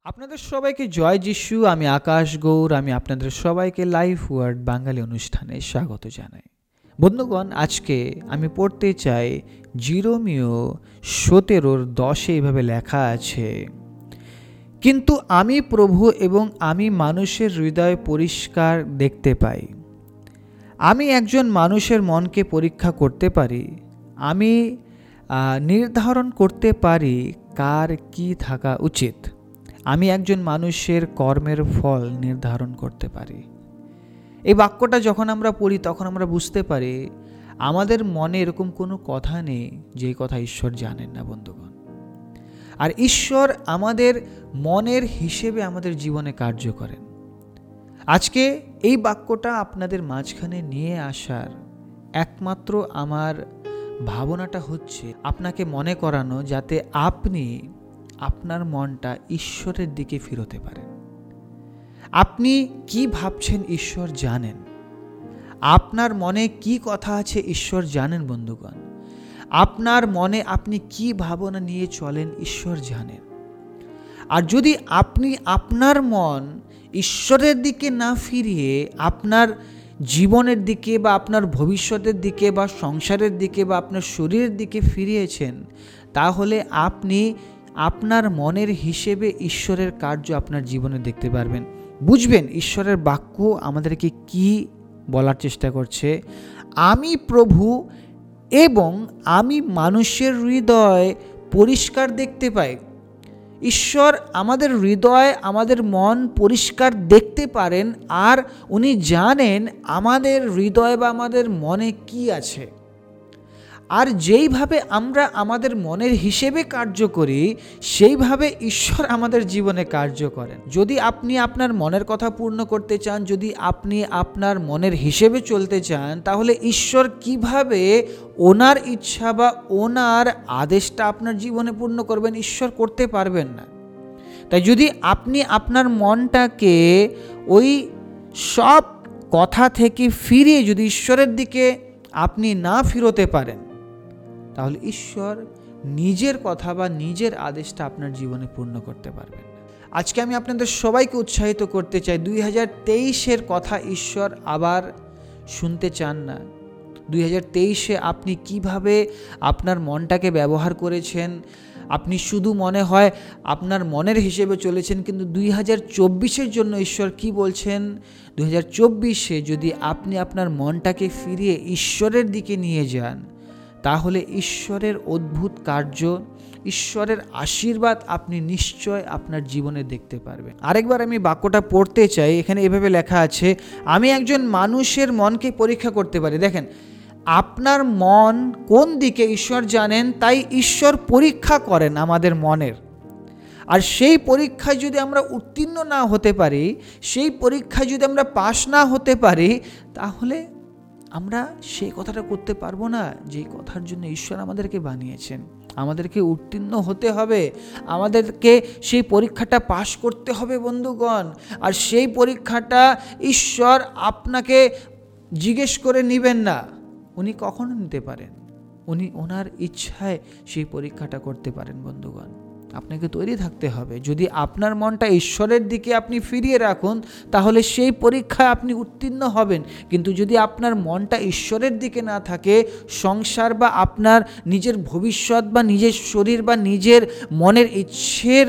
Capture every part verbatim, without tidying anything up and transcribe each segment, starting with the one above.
আপনাদের সবাইকে জয় যিশু। আমি আকাশ গৌর। আমি আপনাদের সবাইকে লাইফ ওয়ার্ড বাঙালি অনুষ্ঠানে স্বাগত জানাই। বন্ধুগণ, আজকে আমি পড়তে চাই জিরোমিও সতেরোর দশে এইভাবে লেখা আছে, কিন্তু আমি প্রভু এবং আমি মানুষের হৃদয় পরিষ্কার দেখতে পাই। আমি একজন মানুষের মনকে পরীক্ষা করতে পারি। আমি নির্ধারণ করতে পারি কার কি থাকা উচিত। আমি একজন মানুষের কর্মের ফল নির্ধারণ করতে পারি। এই বাক্যটা যখন আমরা পড়ি তখন আমরা বুঝতে পারি আমাদের মনে এরকম কোনো কথা নেই যেই কথা ঈশ্বর জানেন না বন্ধুগণ। আর ঈশ্বর আমাদের মনের হিসেবে আমাদের জীবনে কার্য করেন। আজকে এই বাক্যটা আপনাদের মাঝখানে নিয়ে আসার একমাত্র আমার ভাবনাটা হচ্ছে আপনাকে মনে করানো, যাতে আপনি আপনার মনটা ঈশ্বরের দিকে ফিরতে পারেন। আপনি কি ভাবছেন ঈশ্বর জানেন। আপনার মনে কি কথা আছে ঈশ্বর জানেন বন্ধুগণ। আপনার মনে আপনি কি ভাবনা নিয়ে চলেন ঈশ্বর জানেন। আর যদি আপনি আপনার মন ঈশ্বরের দিকে না ফিরিয়ে আপনার জীবনের দিকে বা আপনার ভবিষ্যতের দিকে বা সংসারের দিকে বা আপনার শরীরের দিকে ফিরিয়েছেন, তাহলে আপনি আপনার মনের হিসেবে ঈশ্বরের কার্য আপনার জীবনে দেখতে পারবেন। বুঝবেন ঈশ্বরের বাক্য আমাদেরকে কি বলার চেষ্টা করছে। আমি প্রভু এবং আমি মানুষের হৃদয় পরিষ্কার দেখতে পাই। ঈশ্বর আমাদের হৃদয়, আমাদের মন পরিষ্কার দেখতে পারেন, আর উনি জানেন আমাদের হৃদয় বা আমাদের মনে কি আছে। আর যেইভাবে আমরা আমাদের মনের হিসেবে কার্য করি, সেইভাবে ঈশ্বর আমাদের জীবনে কার্য করেন। যদি আপনি আপনার মনের কথা পূর্ণ করতে চান, যদি আপনি আপনার মনের হিসেবে চলতে চান, তাহলে ঈশ্বর কিভাবে ওনার ইচ্ছা বা ওনার আদেশটা আপনার জীবনে পূর্ণ করবেন? ঈশ্বর করতে পারবেন না। তাই যদি আপনি আপনার মনটাকে ওই সব কথা থেকে ফিরিয়ে যদি ঈশ্বরের দিকে আপনি না ফিরতে পারেন, তাহলে ঈশ্বর নিজের কথা বা নিজের আদেশটা আপনার জীবনে পূর্ণ করতে পারবেন না। আজকে আমি আপনাদের সবাইকে উৎসাহিত করতে চাই, দুই হাজার তেইশের কথা ঈশ্বর আবার শুনতে চান না। দুই হাজার তেইশে আপনি কিভাবে আপনার মনটাকে ব্যবহার করেছেন, আপনি শুধু মনে হয় আপনার মনের হিসেবে চলেছেন, কিন্তু দুই হাজার চব্বিশের জন্য ঈশ্বর কি বলছেন? দুই হাজার চব্বিশে যদি আপনি আপনার মনটাকে ফিরিয়ে ঈশ্বরের দিকে নিয়ে যান, তাহলে ঈশ্বরের অদ্ভুত কার্য, ঈশ্বরের আশীর্বাদ আপনি নিশ্চয় আপনার জীবনে দেখতে পারবেন। আরেকবার আমি বাক্যটা পড়তে চাই। এখানে এভাবে লেখা আছে, আমি একজন মানুষের মনকে পরীক্ষা করতে পারি। দেখেন, আপনার মন কোন দিকে ঈশ্বর জানেন, তাই ঈশ্বর পরীক্ষা করেন আমাদের মনের। আর সেই পরীক্ষায় যদি আমরা উত্তীর্ণ না হতে পারি, সেই পরীক্ষায় যদি আমরা পাশ না হতে পারি, তাহলে আমরা সেই কথাটা করতে পারবো না যেই কথার জন্য ঈশ্বর আমাদেরকে বানিয়েছেন। আমাদেরকে উত্তীর্ণ হতে হবে, আমাদেরকে সেই পরীক্ষাটা পাশ করতে হবে বন্ধুগণ। আর সেই পরীক্ষাটা ঈশ্বর আপনাকে জিজ্ঞেস করে নেবেন না, উনি কখনো নিতে পারেন। উনি ওনার ইচ্ছায় সেই পরীক্ষাটা করতে পারেন বন্ধুগণ। আপনাকে তৈরি থাকতে হবে। যদি আপনার মনটা ঈশ্বরের দিকে আপনি ফিরিয়ে রাখুন, তাহলে সেই পরীক্ষায় আপনি উত্তীর্ণ হবেন। কিন্তু যদি আপনার মনটা ঈশ্বরের দিকে না থাকে, সংসার বা আপনার নিজের ভবিষ্যৎ বা নিজের শরীর বা নিজের মনের ইচ্ছের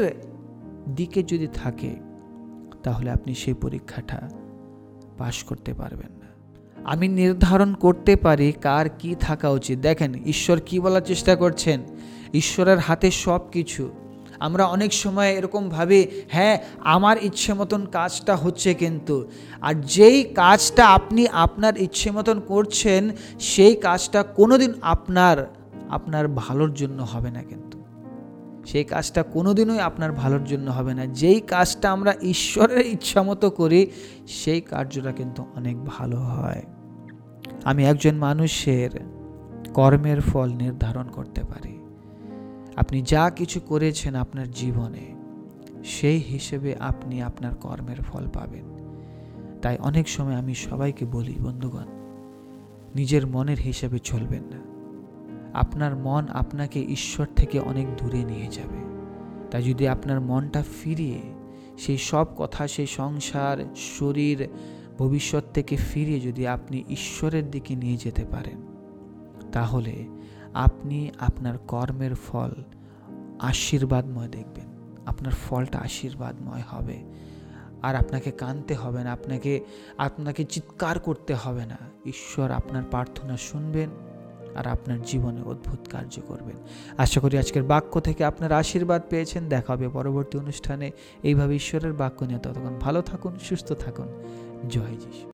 দিকে যদি থাকে, তাহলে আপনি সেই পরীক্ষাটা পাশ করতে পারবেন না। আমি নির্ধারণ করতে পারি কার কি থাকা উচিত। দেখেন ঈশ্বর কি বলার চেষ্টা করছেন, ঈশ্বরের হাতে সব কিছু। আমরা অনেক সময় এরকম ভাবি, হ্যাঁ আমার ইচ্ছে মতন কাজটা হচ্ছে, কিন্তু আর যেই কাজটা আপনি আপনার ইচ্ছে মতন করছেন, সেই কাজটা কোনোদিন আপনার আপনার ভালোর জন্য হবে না। কিন্তু সেই কাজটা কোনোদিনই আপনার ভালোর জন্য হবে না। যেই কাজটা আমরা ঈশ্বরের ইচ্ছা মতো করি, সেই কার্যটা কিন্তু অনেক ভালো হয়। আমি একজন মানুষের কর্মের ফল নির্ধারণ করতে পারি। আপনি যা কিছু করেছেন আপনার জীবনে, সেই হিসেবে আপনি আপনার কর্মের ফল পাবেন। তাই অনেক সময় আমি সবাইকে বলি, বন্ধুগণ, নিজের মনের হিসেবে চলবেন না। আপনার মন আপনাকে ঈশ্বর থেকে অনেক দূরে নিয়ে যাবে। তাই যদি আপনার মনটা ফিরিয়ে সেই সব কথা, সেই সংসার, শরীর, ভবিষ্যৎ থেকে ফিরে যদি আপনি ঈশ্বরের দিকে নিয়ে যেতে পারেন, তাহলে আপনি আপনার কর্মের ফল আশীর্বাদময় দেখবেন। আপনার ফলটা আশীর্বাদময় হবে, আর আপনাকে কাঁদতে হবে না, আপনাকে আপনাকে চিৎকার করতে হবে না। ঈশ্বর আপনার প্রার্থনা শুনবেন আর আপনার জীবনে অদ্ভুত কার্য করবেন। আশা করি আজকের বাক্য থেকে আপনার আশীর্বাদ পেয়েছেন। দেখা হবে পরবর্তী অনুষ্ঠানে এইভাবে ঈশ্বরের বাক্য নিয়ে। ততক্ষণ ভালো থাকুন, সুস্থ থাকুন। জয় যিশু।